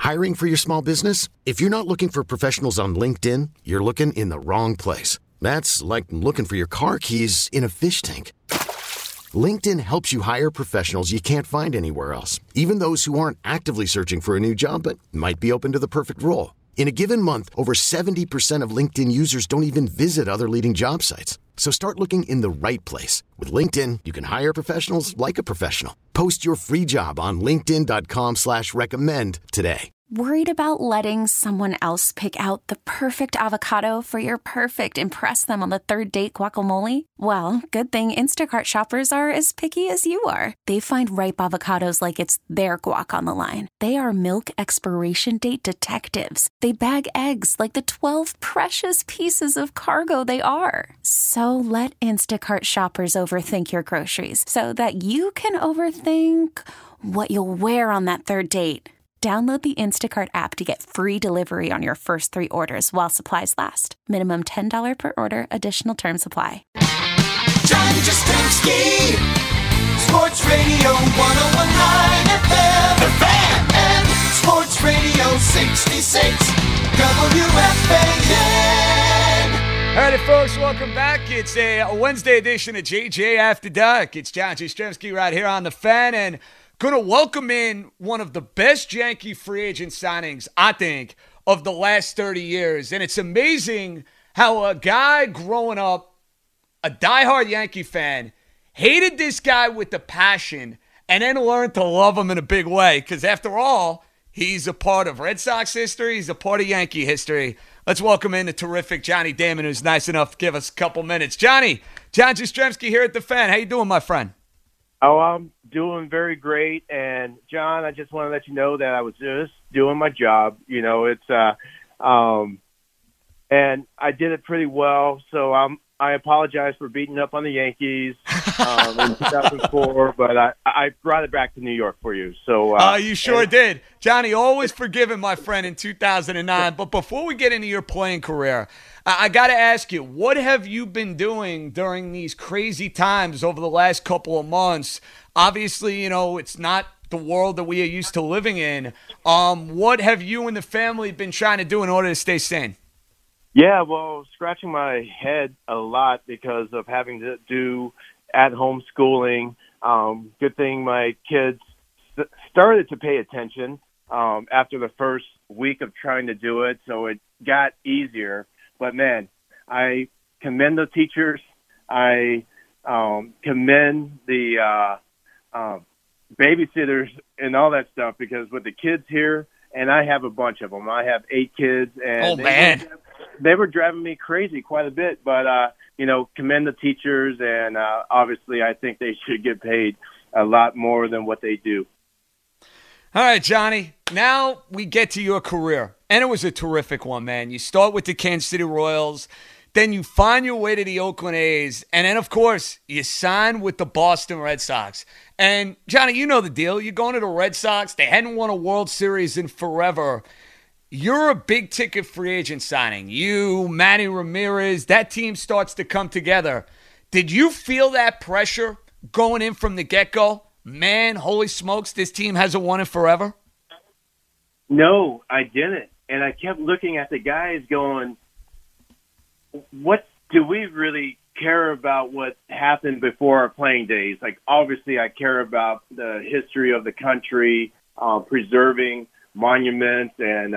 Hiring for your small business? If you're not looking for professionals on LinkedIn, you're looking in the wrong place. That's like looking for your car keys in a fish tank. LinkedIn helps you hire professionals you can't find anywhere else, even those who aren't actively searching for a new job but might be open to the perfect role. In a given month, over 70% of LinkedIn users don't even visit other leading job sites. So start looking in the right place. With LinkedIn, you can hire professionals like a professional. Post your free job on linkedin.com/recommend today. Worried about letting someone else pick out the perfect avocado for your perfect impress them on the third date guacamole? Well, good thing Instacart shoppers are as picky as you are. They find ripe avocados like it's their guac on the line. They are milk expiration date detectives. They bag eggs like the 12 precious pieces of cargo they are. So let Instacart shoppers overthink your groceries so that you can overthink what you'll wear on that third date. Download the Instacart app to get free delivery on your first 3 orders while supplies last. Minimum $10 per order. Additional terms apply. John Jastrzemski, Sports Radio 101.9 FM. The Fan and Sports Radio 66 WFAN. All right, folks, welcome back. It's a Wednesday edition of JJ After Dark. It's John Jastrzemski right here on The Fan, and going to welcome in one of the best Yankee free agent signings, I think, of the last 30 years. And it's amazing how a guy growing up, a diehard Yankee fan, hated this guy with the passion and then learned to love him in a big way. Because after all, he's a part of Red Sox history. He's a part of Yankee history. Let's welcome in the terrific Johnny Damon, who's nice enough to give us a couple minutes. Johnny, John Jastrzemski here at The Fan. How you doing, my friend? Oh, I'm doing very great. And, John, I just want to let you know that I was just doing my job. You know, it's and I did it pretty well. So I apologize for beating up on the Yankees in 2004, but I brought it back to New York for you. So you sure did. Johnny, always forgiven, my friend, in 2009. But before we get into your playing career, I got to ask you, what have you been doing during these crazy times over the last couple of months? Obviously, you know, it's not the world that we are used to living in. What have you and the family been trying to do in order to stay sane? Yeah, well, scratching my head a lot because of having to do at-home schooling. Good thing my kids started to pay attention after the first week of trying to do it, so it got easier. But, man, I commend the teachers. I commend the babysitters and all that stuff because with the kids here, and I have a bunch of them. I have 8 kids. And they were driving me crazy quite a bit. But, you know, commend the teachers, and obviously I think they should get paid a lot more than what they do. All right, Johnny, now we get to your career. And it was a terrific one, man. You start with the Kansas City Royals, then you find your way to the Oakland A's, and then, of course, you sign with the Boston Red Sox. And, Johnny, you know the deal. You're going to the Red Sox. They hadn't won a World Series in forever. You're a big-ticket free agent signing. You, Manny Ramirez, that team starts to come together. Did you feel that pressure going in from the get-go? Man, holy smokes, this team hasn't won it forever? No, I didn't. And I kept looking at the guys going, what do we really care about what happened before our playing days? Like, obviously, I care about the history of the country, preserving monuments and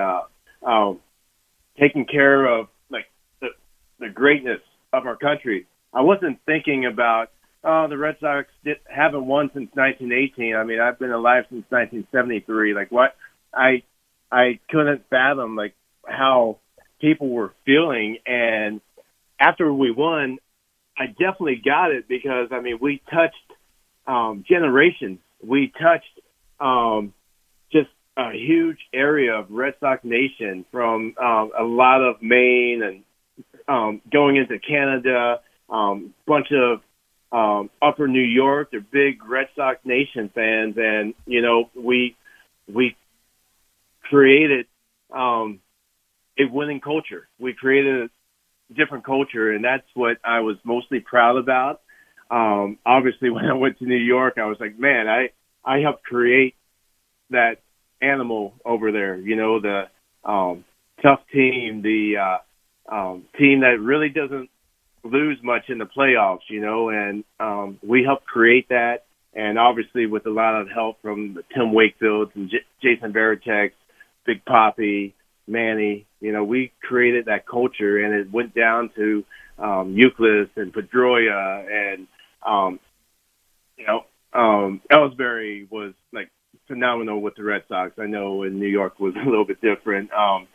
taking care of, like, the greatness of our country. I wasn't thinking about, the Red Sox haven't won since 1918. I mean, I've been alive since 1973. Like, what? I couldn't fathom, like, how people were feeling. And after we won, I definitely got it because, I mean, we touched generations. We touched just a huge area of Red Sox Nation from a lot of Maine and going into Canada, bunch of upper New York. They're big Red Sox Nation fans. And, you know, we created a winning culture. We created a different culture, and that's what I was mostly proud about. Obviously, when I went to New York, I was like, man, I helped create that animal over there. You know, the tough team, the team that really doesn't lose much in the playoffs, you know, and we helped create that. And obviously with a lot of help from Tim Wakefield and Jason Varitek, Big Papi, Manny, you know, we created that culture, and it went down to Euclid and Pedroia, and Ellsbury was like phenomenal with the Red Sox. I know in New York was a little bit different.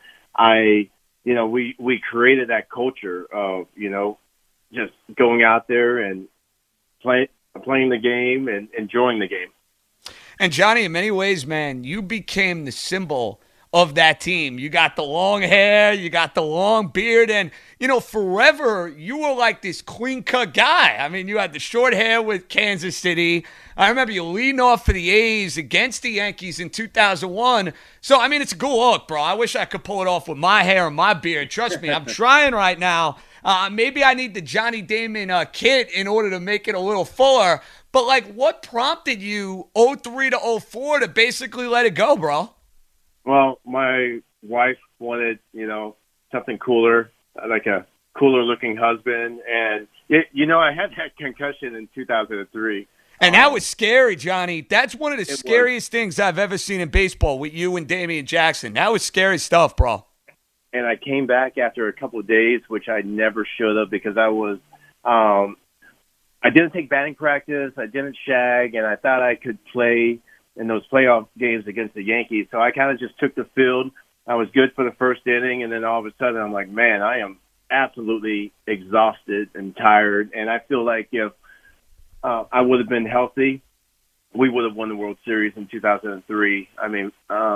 We created that culture of, you know, just going out there and playing the game and enjoying the game. And Johnny, in many ways, man, you became the symbol of that team. You got the long hair, you got the long beard, and, you know, forever you were like this clean-cut guy. I mean, you had the short hair with Kansas City. I remember you leading off for the A's against the Yankees in 2001. So, I mean, it's a good look, bro. I wish I could pull it off with my hair and my beard. Trust me, I'm trying right now. Maybe I need the Johnny Damon kit in order to make it a little fuller. But, like, what prompted you 03 to 04 to basically let it go, bro? Well, my wife wanted, you know, something cooler, like a cooler-looking husband. And, I had that concussion in 2003. And that was scary, Johnny. That's one of the scariest things I've ever seen in baseball with you and Damian Jackson. That was scary stuff, bro. And I came back after a couple of days, which I never should have, because I didn't take batting practice, I didn't shag, and I thought I could play in those playoff games against the Yankees. So I kind of just took the field. I was good for the first inning, and then all of a sudden I'm like, man, I am absolutely exhausted and tired. And I feel like if I would have been healthy, we would have won the World Series in 2003. I mean,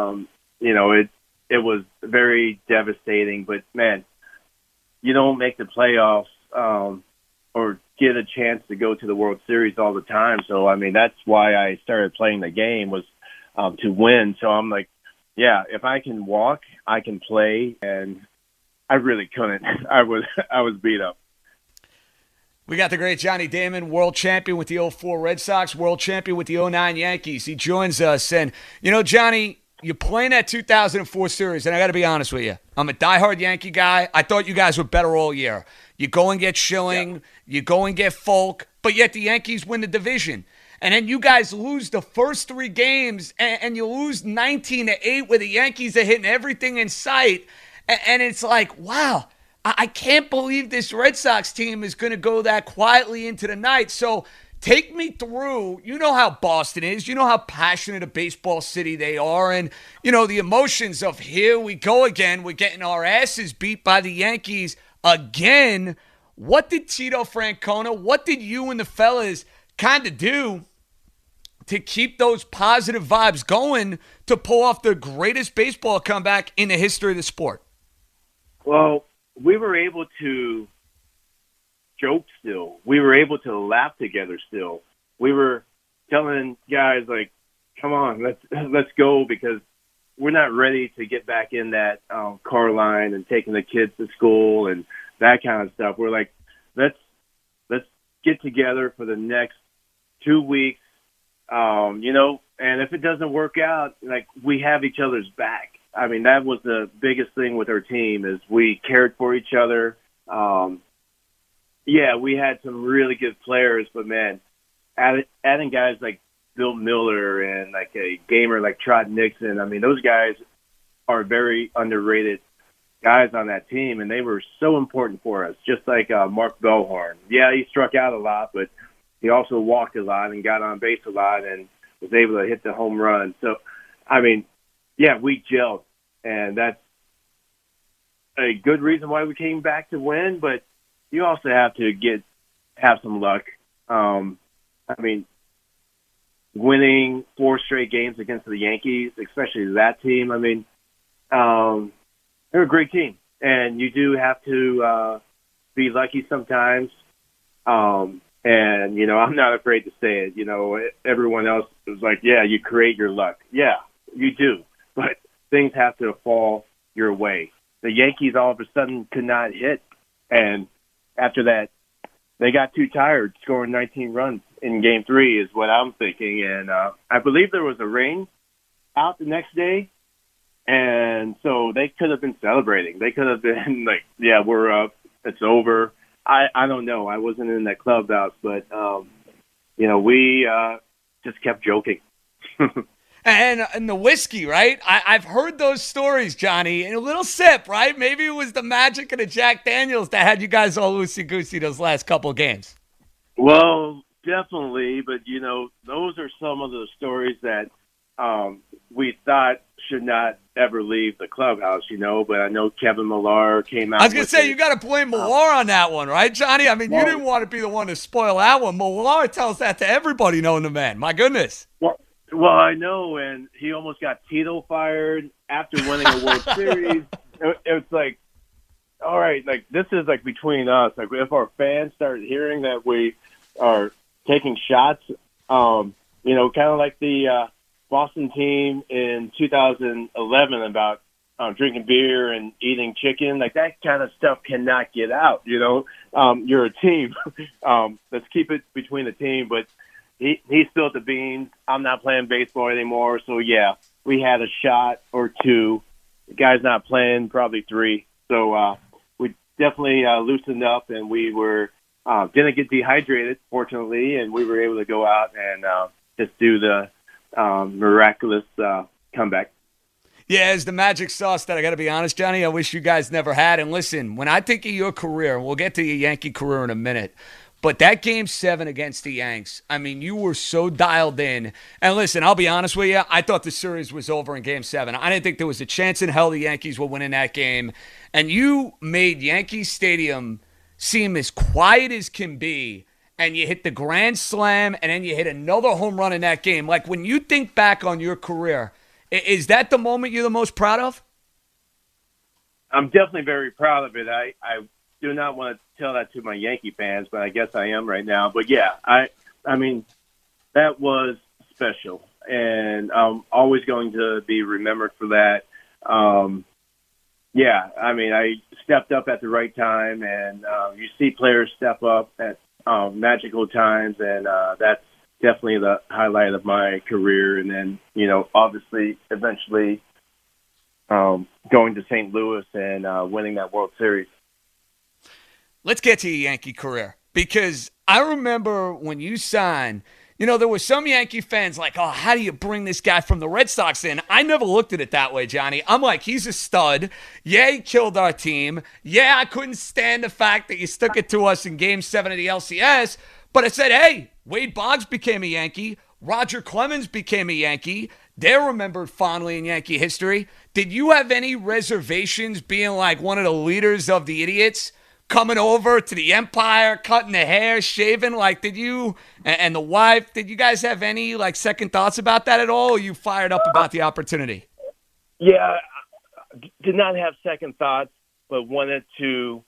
it was very devastating. But, man, you don't make the playoffs or get a chance to go to the World Series all the time. So, I mean, that's why I started playing the game, was to win. So I'm like, yeah, if I can walk, I can play. And I really couldn't. I was beat up. We got the great Johnny Damon, world champion with the 04 Red Sox, world champion with the 09 Yankees. He joins us. And, you know, Johnny, you're playing that 2004 series, and I got to be honest with you. I'm a diehard Yankee guy. I thought you guys were better all year. You go and get Schilling, you go and get Folk, but yet the Yankees win the division. And then you guys lose the first three games, and you lose 19-8 where the Yankees are hitting everything in sight. And it's like, wow, I can't believe this Red Sox team is going to go that quietly into the night. So take me through, you know how Boston is, you know how passionate a baseball city they are, and, you know, the emotions of here we go again, we're getting our asses beat by the Yankees again. What did Tito Francona, what did you and the fellas kind of do to keep those positive vibes going to pull off the greatest baseball comeback in the history of the sport? Well, we were able to joke still. We were able to laugh together still. We were telling guys, like, come on, let's go, because we're not ready to get back in that car line and taking the kids to school and that kind of stuff. We're like, let's get together for the next 2 weeks, and if it doesn't work out, like, we have each other's back. I mean, that was the biggest thing with our team, is we cared for each other. We had some really good players, but, man, adding guys like Bill Miller and like a gamer like Trot Nixon, I mean, those guys are very underrated guys on that team, and they were so important for us, just like Mark Bellhorn. Yeah, he struck out a lot, but he also walked a lot and got on base a lot and was able to hit the home run. So, I mean, yeah, we gelled, and that's a good reason why we came back to win, but you also have to have some luck. I mean, winning 4 straight games against the Yankees, especially that team, I mean, they're a great team, and you do have to be lucky sometimes. And, I'm not afraid to say it. Everyone else is like, yeah, you create your luck. Yeah, you do. But things have to fall your way. The Yankees all of a sudden could not hit, and after that, they got too tired scoring 19 runs in Game 3 is what I'm thinking. And I believe there was a rain out the next day, and so they could have been celebrating. They could have been like, "Yeah, we're up. It's over." I don't know. I wasn't in that clubhouse, but we just kept joking. And the whiskey, right? I've heard those stories, Johnny, in a little sip, right? Maybe it was the magic of the Jack Daniels that had you guys all loosey-goosey those last couple of games. Well, definitely, but, those are some of the stories that we thought should not ever leave the clubhouse, but I know Kevin Millar came out. I was going to say, you got to blame Millar on that one, right, Johnny? I mean, you didn't want to be the one to spoil that one. Millar tells that to everybody knowing the man. My goodness. Well, I know, and he almost got Tito fired after winning a World Series. It's like, all right, like this is like between us. Like if our fans start hearing that we are taking shots, kind of like the Boston team in 2011 about drinking beer and eating chicken, like that kind of stuff cannot get out. You're a team. Let's keep it between the team, but. He spilled the beans. I'm not playing baseball anymore. So, yeah, we had a shot or two. The guy's not playing, probably 3. So we definitely loosened up, and we didn't get dehydrated, fortunately, and we were able to go out and just do the miraculous comeback. Yeah, it's the magic sauce that I got to be honest, Johnny, I wish you guys never had. And listen, when I think of your career, and we'll get to your Yankee career in a minute, but that Game 7 against the Yanks, I mean, you were so dialed in. And listen, I'll be honest with you, I thought the series was over in Game 7. I didn't think there was a chance in hell the Yankees would win in that game. And you made Yankee Stadium seem as quiet as can be. And you hit the grand slam, and then you hit another home run in that game. Like, when you think back on your career, is that the moment you're the most proud of? I'm definitely very proud of it. I do not want to tell that to my Yankee fans, but I guess I am right now. But yeah, I mean, that was special, and I'm always going to be remembered for that. Yeah, I mean, I stepped up at the right time, and you see players step up at magical times, and that's definitely the highlight of my career. And then, obviously, eventually going to St. Louis and winning that World Series. Let's get to your Yankee career, because I remember when you signed, there were some Yankee fans like, oh, how do you bring this guy from the Red Sox in? I never looked at it that way, Johnny. I'm like, he's a stud. Yeah, he killed our team. Yeah, I couldn't stand the fact that you stuck it to us in Game 7 of the LCS. But I said, hey, Wade Boggs became a Yankee. Roger Clemens became a Yankee. They're remembered fondly in Yankee history. Did you have any reservations being like one of the leaders of the idiots? Coming over to the Empire, cutting the hair, shaving, like, did you and the wife, did you guys have any like second thoughts about that at all? Or you fired up about the opportunity? Yeah, did not have second thoughts, but wanted to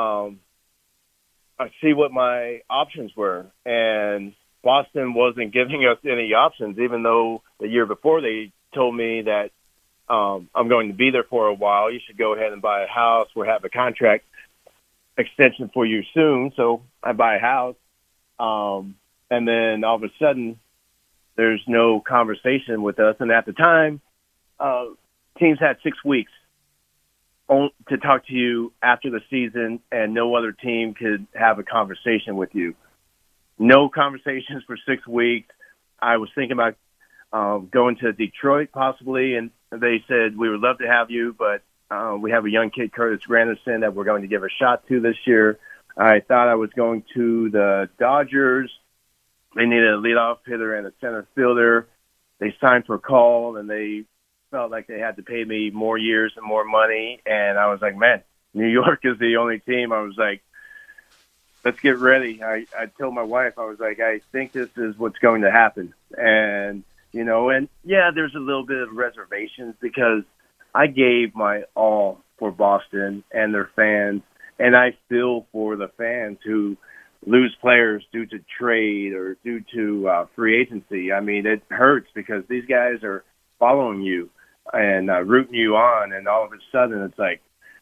see what my options were. And Boston wasn't giving us any options, even though the year before they told me that I'm going to be there for a while. You should go ahead and buy a house. We'll have a contract extension for you soon. So I buy a house. And then all of a sudden there's no conversation with us. And at the time, teams had 6 weeks to talk to you after the season, and no other team could have a conversation with you. No conversations for 6 weeks. I was thinking about going to Detroit possibly, and they said, we would love to have you, but we have a young kid, Curtis Granderson, that we're going to give a shot to this year. I thought I was going to the Dodgers. They needed a leadoff hitter and a center fielder. They signed for Call, and they felt like they had to pay me more years and more money. And I was like, man, New York is the only team. I was like, let's get ready. I told my wife, I was like, I think this is what's going to happen. And, and yeah, there's a little bit of reservations because I gave my all for Boston and their fans, and I feel for the fans who lose players due to trade or due to free agency. I mean, it hurts because these guys are following you and rooting you on, and all of a sudden it's like,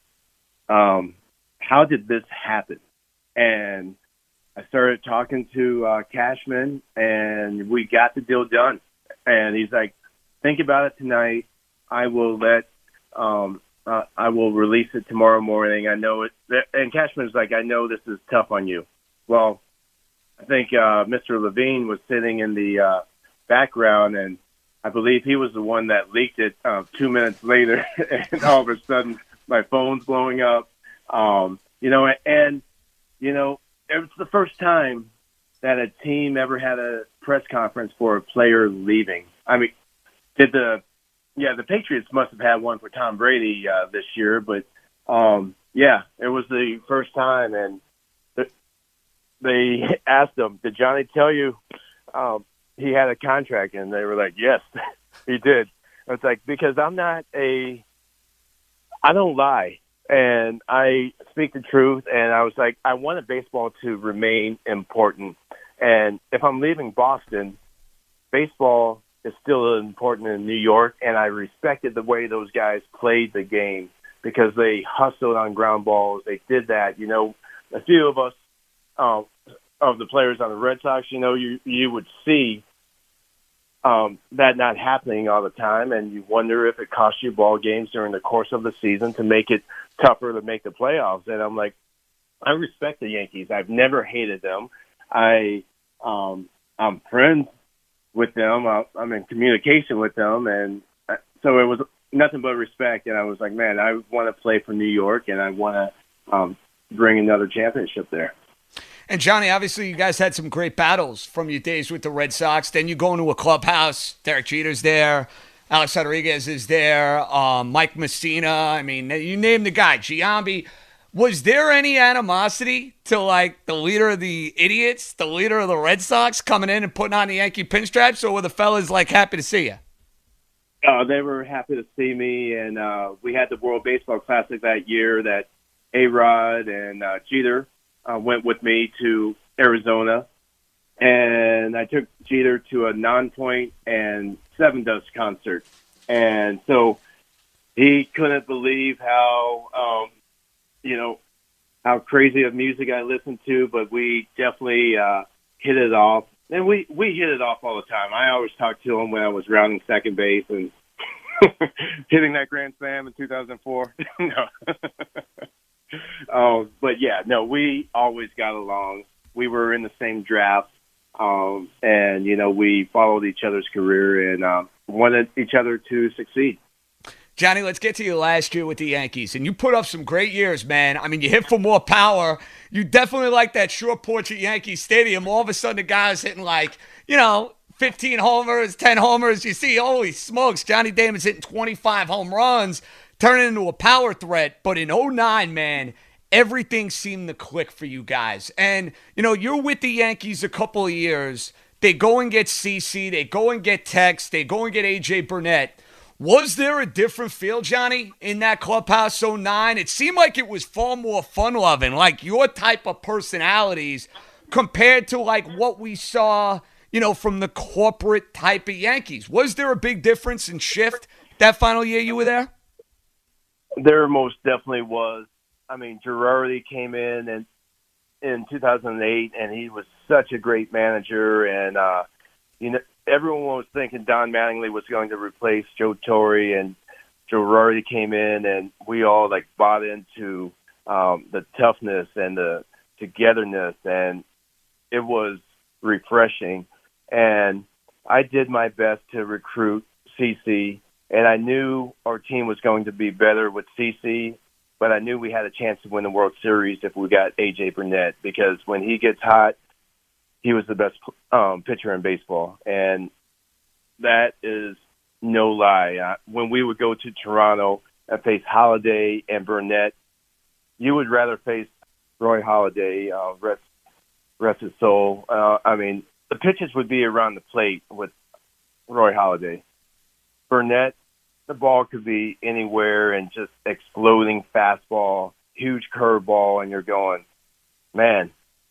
how did this happen? And I started talking to Cashman, and we got the deal done. And he's like, think about it tonight. I will I will release it tomorrow morning. I know it. And Cashman's like, I know this is tough on you. Well, I think Mr. Levine was sitting in the background, and I believe he was the one that leaked it 2 minutes later, and all of a sudden my phone's blowing up. It was the first time that a team ever had a press conference for a player leaving. I mean, the Patriots must have had one for Tom Brady this year, but it was the first time, and they asked him, "Did Johnny tell you he had a contract?" And they were like, "Yes, he did." It's like, because I don't lie, and I speak the truth. And I was like, I wanted baseball to remain important, and if I'm leaving Boston, baseball is still important in New York, and I respected the way those guys played the game because they hustled on ground balls. They did that. A few of us of the players on the Red Sox, you would see that not happening all the time, and you wonder if it cost you ball games during the course of the season to make it tougher to make the playoffs. And I'm like, I respect the Yankees. I've never hated them. I'm friends with them. I'm in communication with them, and so it was nothing but respect. And I was like, man, I want to play for New York, and I want to bring another championship there. And Johnny, obviously you guys had some great battles from your days with the Red Sox. Then you go into a clubhouse. Derek Jeter's there. Alex Rodriguez is there. Mike Messina. I mean, you name the guy. Giambi. Was there any animosity to, like, the leader of the idiots, the leader of the Red Sox, coming in and putting on the Yankee pinstripes, or were the fellas, like, happy to see you? They were happy to see me, and we had the World Baseball Classic that year that A-Rod and Jeter went with me to Arizona, and I took Jeter to a Nonpoint and Seven Dust concert. And so he couldn't believe how crazy of music I listened to, but we definitely hit it off. And we hit it off all the time. I always talked to him when I was rounding second base and hitting that grand slam in 2004. No. We always got along. We were in the same draft, and we followed each other's career and wanted each other to succeed. Johnny, let's get to you last year with the Yankees. And you put up some great years, man. I mean, you hit for more power. You definitely like that short porch at Yankee Stadium. All of a sudden, the guy's hitting 15 homers, 10 homers. You see, holy smokes, Johnny Damon's hitting 25 home runs, turning into a power threat. But in 2009, man, everything seemed to click for you guys. And, you're with the Yankees a couple of years. They go and get CeCe. They go and get Tex. They go and get A.J. Burnett. Was there a different feel, Johnny, in that clubhouse 2009? It seemed like it was far more fun-loving, like your type of personalities compared to what we saw, from the corporate type of Yankees. Was there a big difference in shift that final year you were there? There most definitely was. I mean, Girardi came in 2008, and he was such a great manager, and everyone was thinking Don Mattingly was going to replace Joe Torre, and Girardi came in, and we all bought into the toughness and the togetherness, and it was refreshing. And I did my best to recruit CeCe, and I knew our team was going to be better with CeCe, but I knew we had a chance to win the World Series if we got A.J. Burnett, because when he gets hot, he was the best pitcher in baseball, and that is no lie. When we would go to Toronto and face Halladay and Burnett, you would rather face Roy Halladay, rest his soul. The pitches would be around the plate with Roy Halladay. Burnett, the ball could be anywhere and just exploding fastball, huge curveball, and you're going, man,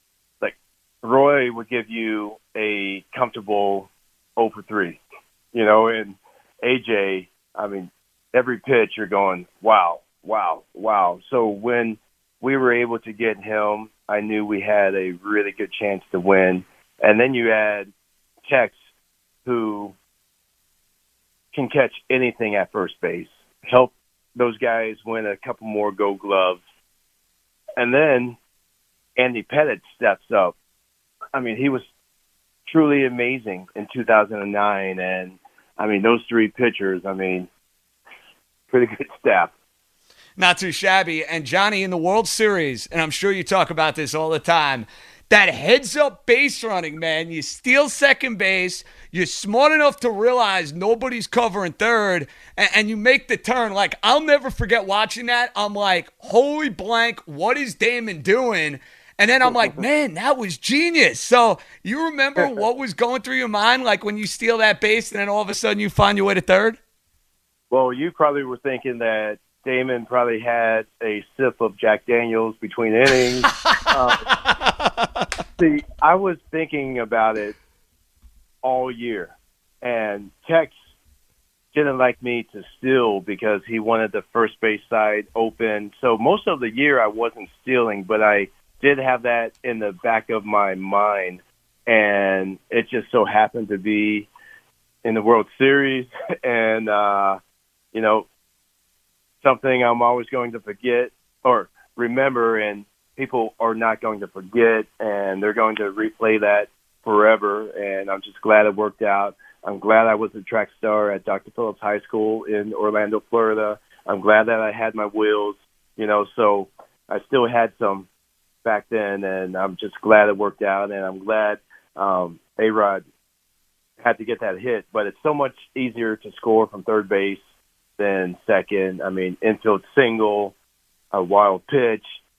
Roy would give you a comfortable 0 for 3, and AJ, every pitch you're going, wow, wow, wow. So when we were able to get him, I knew we had a really good chance to win. And then you add Tex, who can catch anything at first base, help those guys win a couple more Gold Gloves. And then Andy Pettitte steps up. I mean, he was truly amazing in 2009. And, I mean, those three pitchers, I mean, pretty good staff. Not too shabby. And Johnny, in the World Series, and I'm sure you talk about this all the time, that heads-up base running, man. You steal second base. You're smart enough to realize nobody's covering third, and you make the turn. Like, I'll never forget watching that. I'm like, holy blank, what is Damon doing? And then I'm like, man, that was genius. So you remember what was going through your mind, like when you steal that base and then all of a sudden you find your way to third? Well, you probably were thinking that Damon probably had a sip of Jack Daniels between innings. See, I was thinking about it all year, and Tex didn't like me to steal because he wanted the first base side open. So most of the year I wasn't stealing, but I did have that in the back of my mind, and it just so happened to be in the World Series, and, you know, something I'm always going to forget or remember, and people are not going to forget, and they're going to replay that forever, and I'm just glad it worked out. I'm glad I was a track star at Dr. Phillips High School in Orlando, Florida. I'm glad that I had my wheels, you know, so I still had some back then, and I'm just glad it worked out, and I'm glad A-Rod had to get that hit. But it's so much easier to score from third base than second. I mean, infield single, a wild pitch,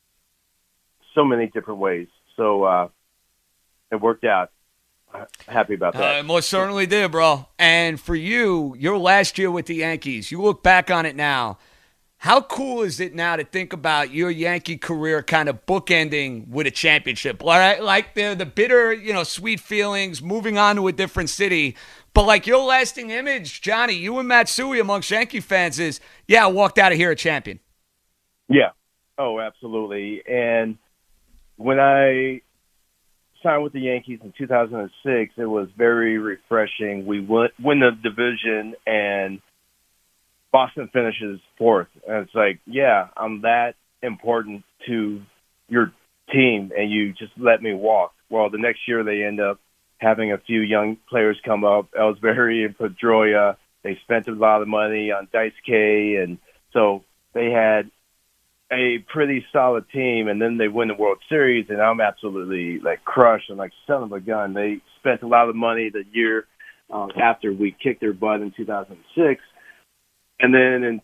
so many different ways. So it worked out. Happy about that. Most certainly did, bro. And for you, your last year with the Yankees, you look back on it now. How cool is it now to think about your Yankee career kind of bookending with a championship? Like the bitter, you know, sweet feelings, moving on to a different city. But like your lasting image, Johnny, you and Matsui amongst Yankee fans is, yeah, I walked out of here a champion. Yeah. Oh, absolutely. And when I signed with the Yankees in 2006, it was very refreshing. We win the division, and Boston finishes fourth. And it's like, yeah, I'm that important to your team, and you just let me walk. Well, the next year they end up having a few young players come up, Ellsbury and Pedroia. They spent a lot of money on Dice K, and so they had a pretty solid team, and then they win the World Series, and I'm absolutely, like, crushed. I'm like, son of a gun. They spent a lot of money the year after we kicked their butt in 2006. And then in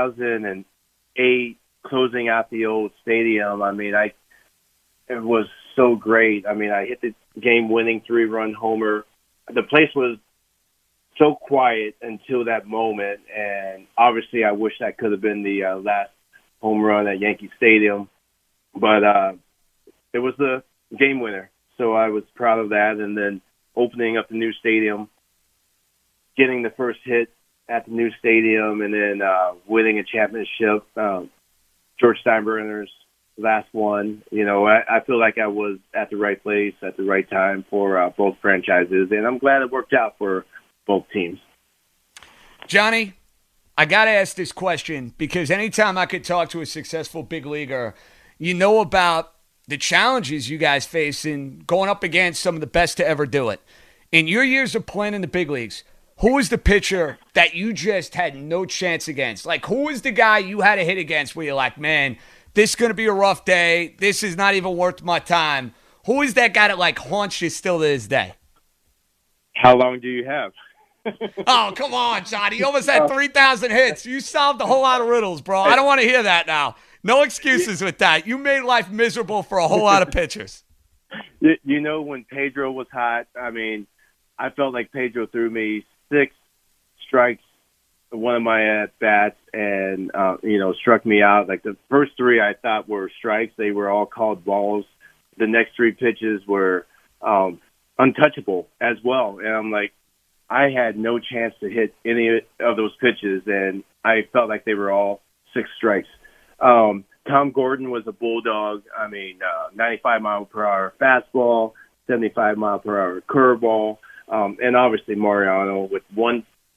2008, closing out the old stadium, I mean, it was so great. I mean, I hit the game-winning 3-run homer. The place was so quiet until that moment, and obviously I wish that could have been the last home run at Yankee Stadium, but it was the game winner, so I was proud of that. And then opening up the new stadium, getting the first hit at the new stadium, and then winning a championship, George Steinbrenner's last one. You know, I feel like I was at the right place at the right time for both franchises, and I'm glad it worked out for both teams. Johnny, I got to ask this question because anytime I could talk to a successful big leaguer, you know about the challenges you guys face in going up against some of the best to ever do it. In your years of playing in the big leagues, who was the pitcher that you just had no chance against? Like, who was the guy you had to hit against where you're like, man, this is going to be a rough day. This is not even worth my time. Who is that guy that, like, haunts you still to this day? How long do you have? Oh, come on, Johnny. You almost had 3,000 hits. You solved a whole lot of riddles, bro. I don't want to hear that now. No excuses with that. You made life miserable for a whole lot of pitchers. You know, when Pedro was hot, I mean, I felt like Pedro threw me 6 strikes, one of my at-bats, and, you know, struck me out. Like the first 3 I thought were strikes. They were all called balls. The next 3 pitches were untouchable as well. And I'm like, I had no chance to hit any of those pitches, and I felt like they were all 6 strikes. Tom Gordon was a bulldog. I mean, 95-mile-per-hour fastball, 75-mile-per-hour curveball, and obviously Mariano with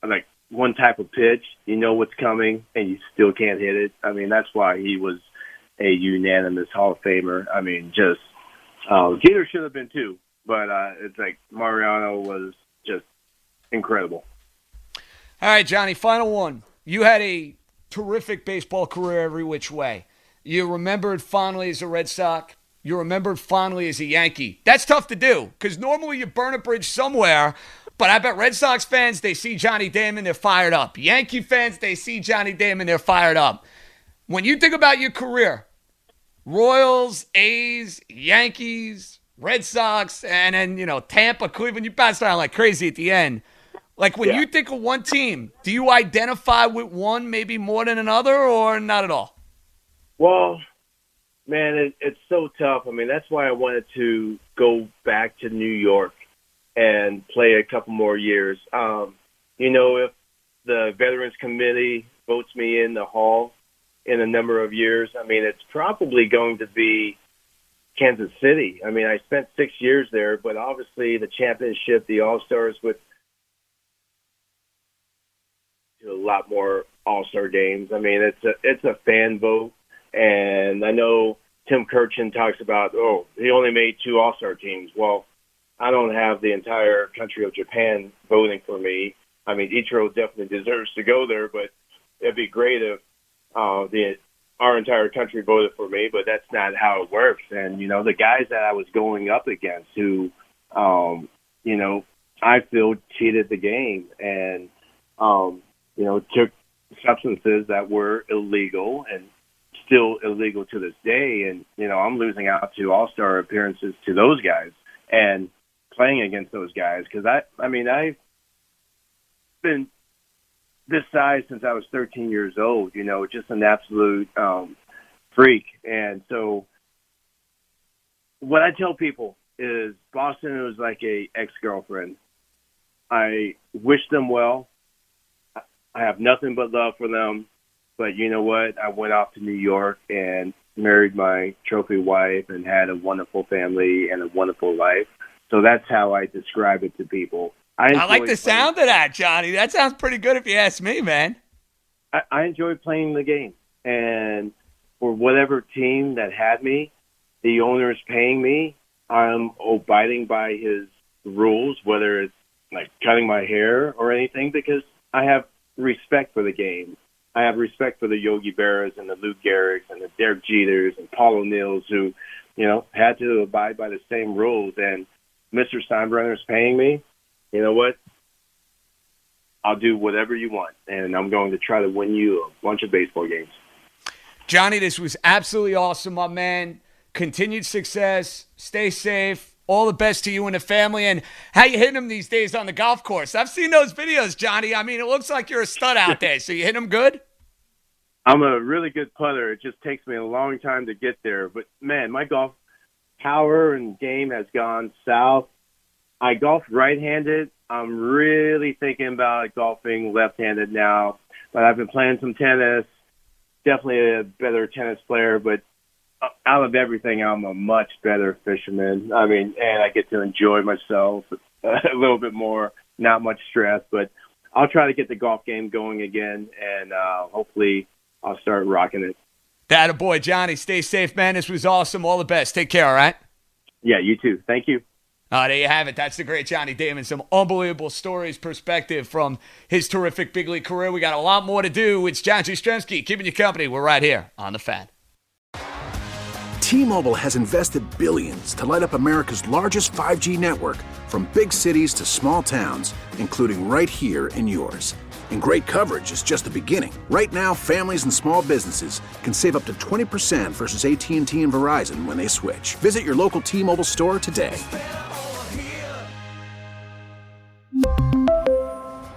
one type of pitch, you know what's coming, and you still can't hit it. I mean, that's why he was a unanimous Hall of Famer. I mean, just Jeter should have been too, but it's like Mariano was just incredible. All right, Johnny, final one. You had a terrific baseball career every which way. You remembered fondly as a Red Sox. You remembered fondly as a Yankee. That's tough to do because normally you burn a bridge somewhere, but I bet Red Sox fans, they see Johnny Damon, they're fired up. Yankee fans, they see Johnny Damon, they're fired up. When you think about your career, Royals, A's, Yankees, Red Sox, and then, Tampa, Cleveland, you bounced around like crazy at the end. Like when you think of one team, do you identify with one maybe more than another or not at all? Well, man, it's so tough. I mean, that's why I wanted to go back to New York and play a couple more years. If the Veterans Committee votes me in the Hall in a number of years, I mean, it's probably going to be Kansas City. I mean, I spent 6 years there, but obviously the championship, the All-Stars with a lot more All-Star games. I mean, it's a fan vote, and I know Tim Kurkjian talks about, he only made 2 All-Star teams. Well, I don't have the entire country of Japan voting for me. I mean, Ichiro definitely deserves to go there, but it'd be great if our entire country voted for me, but that's not how it works. And, the guys that I was going up against who, I feel cheated the game and, took substances that were illegal and still illegal to this day. And, I'm losing out to All-Star appearances to those guys and playing against those guys. Cause I've been this size since I was 13 years old, just an absolute freak. And so what I tell people is Boston was like a ex-girlfriend. I wish them well. I have nothing but love for them. But you know what? I went off to New York and married my trophy wife and had a wonderful family and a wonderful life. So that's how I describe it to people. I like the sound of that, Johnny. That sounds pretty good if you ask me, man. I enjoy playing the game. And for whatever team that had me, the owner is paying me, I'm abiding by his rules, whether it's like cutting my hair or anything, because I have respect for the game. I have respect for the Yogi Berras and the Lou Gehrig's and the Derek Jeters and Paul O'Neill's who, had to abide by the same rules. And Mr. Steinbrenner's paying me. You know what? I'll do whatever you want, and I'm going to try to win you a bunch of baseball games. Johnny, this was absolutely awesome, my man. Continued success. Stay safe. All the best to you and the family. And how you hitting them these days on the golf course? I've seen those videos, Johnny. I mean, it looks like you're a stud out there. So you hitting them good? I'm a really good putter. It just takes me a long time to get there. But, man, my golf power and game has gone south. I golf right-handed. I'm really thinking about golfing left-handed now. But I've been playing some tennis. Definitely a better tennis player. But out of everything, I'm a much better fisherman. I mean, and I get to enjoy myself a little bit more. Not much stress. But I'll try to get the golf game going again. And hopefully I'll start rocking it. Attaboy, Johnny. Stay safe, man. This was awesome. All the best. Take care, all right? Yeah, you too. Thank you. There you have it. That's the great Johnny Damon. Some unbelievable stories, perspective from his terrific big league career. We got a lot more to do. It's John Jastrzemski keeping you company. We're right here on The Fan. T-Mobile has invested billions to light up America's largest 5G network, from big cities to small towns, including right here in yours. And great coverage is just the beginning. Right now, families and small businesses can save up to 20% versus AT&T and Verizon when they switch. Visit your local T-Mobile store today.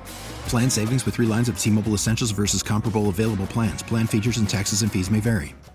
Plan savings with 3 lines of T-Mobile Essentials versus comparable available plans. Plan features and taxes and fees may vary.